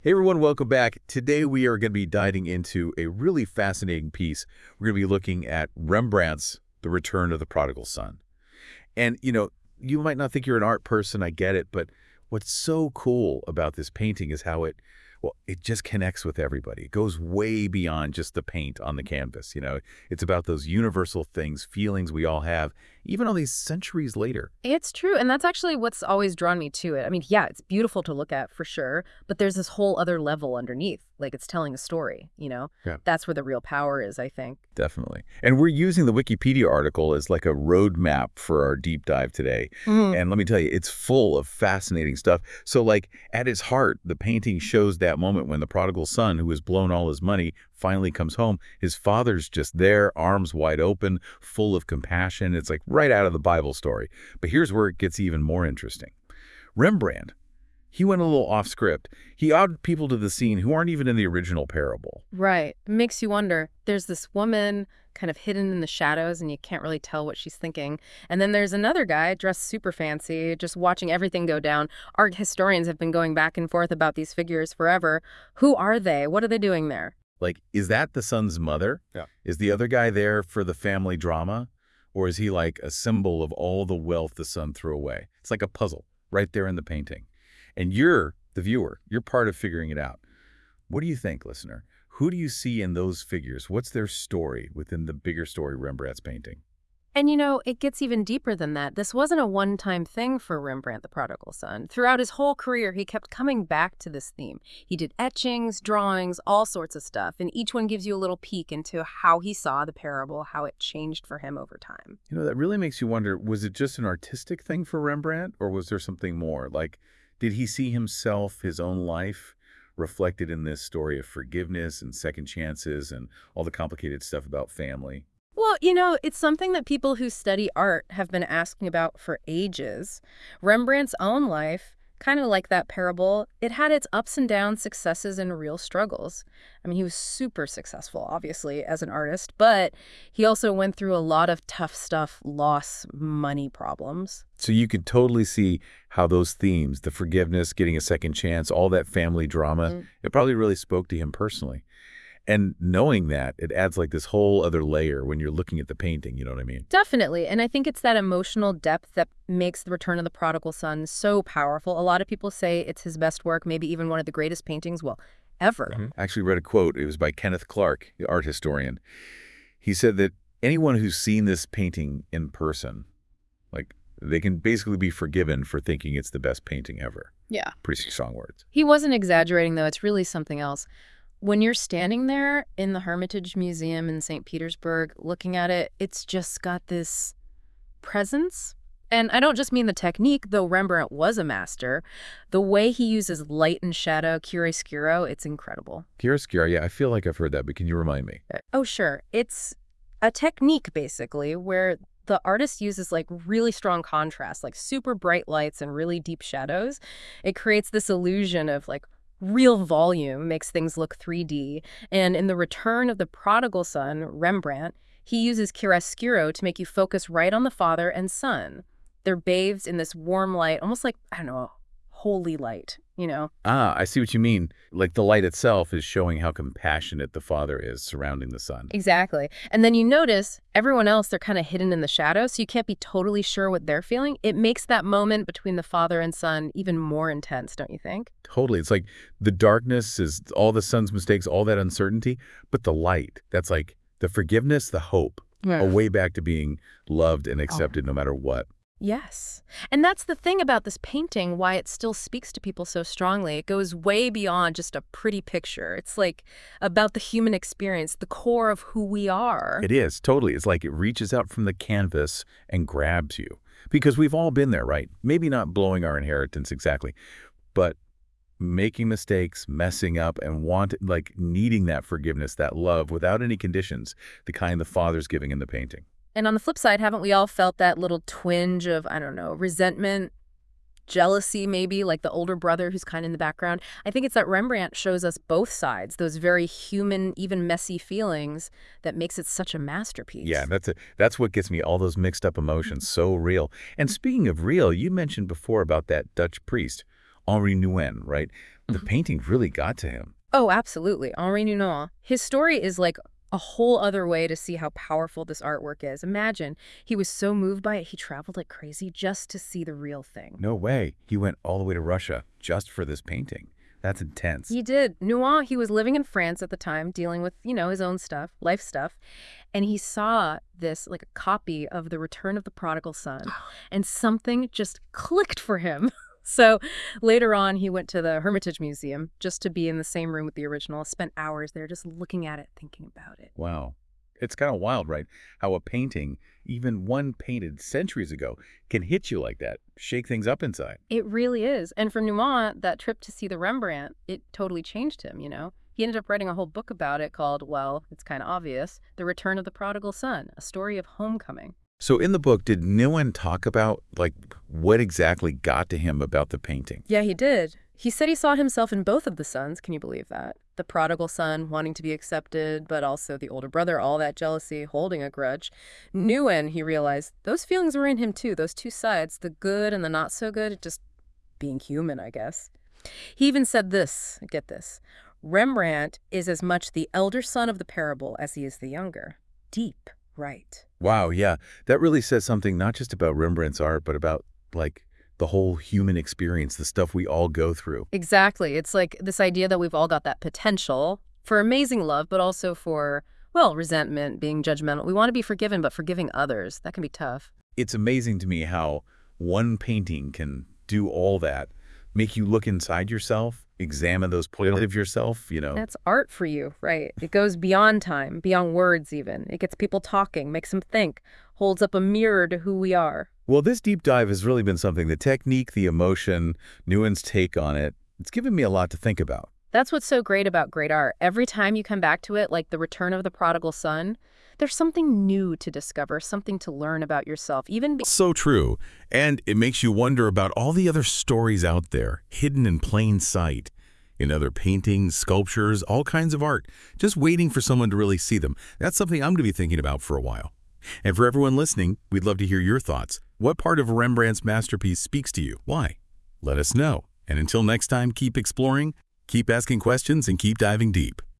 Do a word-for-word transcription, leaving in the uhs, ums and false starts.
Hey everyone, welcome back. Today we are going to be diving into a really fascinating piece. We're going to be looking at Rembrandt's The Return of the Prodigal Son. And, you know, you might not think you're an art person, I get it, but what's so cool about this painting is how it, well, it just connects with everybody. It goes way beyond just the paint on the canvas, you know. It's about those universal things, feelings we all have, even all these centuries later. It's true, and that's actually what's always drawn me to it. I mean, yeah, it's beautiful to look at for sure, but there's this whole other level underneath, like it's telling a story, you know? Yeah. That's where the real power is, I think. Definitely. And we're using the Wikipedia article as like a roadmap for our deep dive today. Mhm. And let me tell you, it's full of fascinating stuff. So like at its heart, the painting shows that moment when the prodigal son, who has blown all his money, finally comes home. His father's just there, arms wide open, full of compassion. It's like right out of the Bible story. But here's where it gets even more interesting. Rembrandt, he went a little off script. He added people to the scene who aren't even in the original parable. Right. It makes you wonder. There's this woman kind of hidden in the shadows, and you can't really tell what she's thinking. And then there's another guy dressed super fancy, just watching everything go down. Art historians have been going back and forth about these figures forever. Who are they? What are they doing there? Like, is that the son's mother? Yeah. Is the other guy there for the family drama? Or is he like a symbol of all the wealth the son threw away? It's like a puzzle right there in the painting. And you're the viewer. You're part of figuring it out. What do you think, listener? Who do you see in those figures? What's their story within the bigger story Rembrandt's painting? And you know, it gets even deeper than that. This wasn't a one-time thing for Rembrandt the Prodigal Son. Throughout his whole career, he kept coming back to this theme. He did etchings, drawings, all sorts of stuff, and each one gives you a little peek into how he saw the parable, how it changed for him over time. You know, that really makes you wonder, was it just an artistic thing for Rembrandt, or was there something more? Like, did he see himself, his own life, reflected in this story of forgiveness and second chances and all the complicated stuff about family? Well, you know, it's something that people who study art have been asking about for ages. Rembrandt's own life, kind of like that parable, it had its ups and downs, successes, and real struggles. I mean, he was super successful, obviously, as an artist, but he also went through a lot of tough stuff, loss, money problems. So you could totally see how those themes, the forgiveness, getting a second chance, all that family drama, Mm. it probably really spoke to him personally. And knowing that, it adds like this whole other layer when you're looking at the painting, you know what I mean? Definitely. And I think it's that emotional depth that makes The Return of the Prodigal Son so powerful. A lot of people say it's his best work, maybe even one of the greatest paintings, well, ever. Mhm. I actually read a quote. It was by Kenneth Clark, the art historian. He said that anyone who's seen this painting in person, like, they can basically be forgiven for thinking it's the best painting ever. Yeah. Pretty strong words. He wasn't exaggerating, though. It's really something else. When you're standing there in the Hermitage Museum in Saint Petersburg looking at it, it's just got this presence. And I don't just mean the technique, though Rembrandt was a master. The way he uses light and shadow, chiaroscuro, it's incredible. Chiaroscuro, yeah, I feel like I've heard that, but can you remind me? Oh, sure. It's a technique, basically, where the artist uses like really strong contrast, like super bright lights and really deep shadows. It creates this illusion of like real volume, makes things look three D. And in The Return of the Prodigal Son, Rembrandt, he uses chiaroscuro to make you focus right on the father and son. They're bathed in this warm light, almost like, I don't know, holy light, you know? Ah, I see what you mean. Like the light itself is showing how compassionate the father is surrounding the son. Exactly. And then you notice everyone else, they're kind of hidden in the shadows, so you can't be totally sure what they're feeling. It makes that moment between the father and son even more intense, don't you think? Totally. It's like the darkness is all the son's mistakes, all that uncertainty, but the light, that's like the forgiveness, the hope, a way back to being loved and accepted no matter what. Yes. And that's the thing about this painting, why it still speaks to people so strongly. It goes way beyond just a pretty picture. It's like about the human experience, the core of who we are. It is, totally. It's like it reaches out from the canvas and grabs you. Because we've all been there, right? Maybe not blowing our inheritance exactly, but making mistakes, messing up, and want like needing that forgiveness, that love without any conditions, the kind the father's giving in the painting. And on the flip side, haven't we all felt that little twinge of, I don't know, resentment, jealousy maybe, like the older brother who's kind of in the background? I think it's that Rembrandt shows us both sides, those very human, even messy feelings that makes it such a masterpiece. Yeah, that's a, that's what gets me all those mixed up emotions, so real. And speaking of real, you mentioned before about that Dutch priest. Henri Nouwen, right? The painting really got to him. Oh, absolutely. Henri Nouwen. His story is like a whole other way to see how powerful this artwork is. Imagine, he was so moved by it, he traveled like crazy just to see the real thing. No way. He went all the way to Russia just for this painting. That's intense. He did. Nouwen, he was living in France at the time, dealing with, you know, his own stuff, life stuff. And he saw this, like a copy of The Return of the Prodigal Son, and something just clicked for him. So later on, he went to the Hermitage Museum just to be in the same room with the original, spent hours there just looking at it, thinking about it. Wow. It's kind of wild, right? How a painting, even one painted centuries ago, can hit you like that, shake things up inside. It really is. And for Nouwen, that trip to see the Rembrandt, it totally changed him, you know? He ended up writing a whole book about it called, well, it's kind of obvious, The Return of the Prodigal Son, a story of homecoming. So in the book, did Nouwen talk about, like, what exactly got to him about the painting? Yeah, he did. He said he saw himself in both of the sons. Can you believe that? The prodigal son wanting to be accepted, but also the older brother, all that jealousy, holding a grudge. Nouwen, he realized, those feelings were in him too, those two sides, the good and the not so good, just being human, I guess. He even said this, get this, Rembrandt is as much the elder son of the parable as he is the younger. Deep, right? Wow, yeah. That really says something not just about Rembrandt's art, but about, like, the whole human experience, the stuff we all go through. Exactly. It's like this idea that we've all got that potential for amazing love, but also for, well, resentment, being judgmental. We want to be forgiven, but forgiving others, that can be tough. It's amazing to me how one painting can do all that, make you look inside yourself, examine those parts of yourself, you know. That's art for you, right? It goes beyond time, beyond words even. It gets people talking, makes them think, holds up a mirror to who we are. Well, this deep dive has really been something. The technique, the emotion, Nouwen's take on it, it's given me a lot to think about. That's what's so great about great art. Every time you come back to it, like The Return of the Prodigal Son, there's something new to discover, something to learn about yourself, even be So true. And it makes you wonder about all the other stories out there, hidden in plain sight, in other paintings, sculptures, all kinds of art, just waiting for someone to really see them. That's something I'm going to be thinking about for a while. And for everyone listening, we'd love to hear your thoughts. What part of Rembrandt's masterpiece speaks to you? Why? Let us know. And until next time, keep exploring, keep asking questions, and keep diving deep.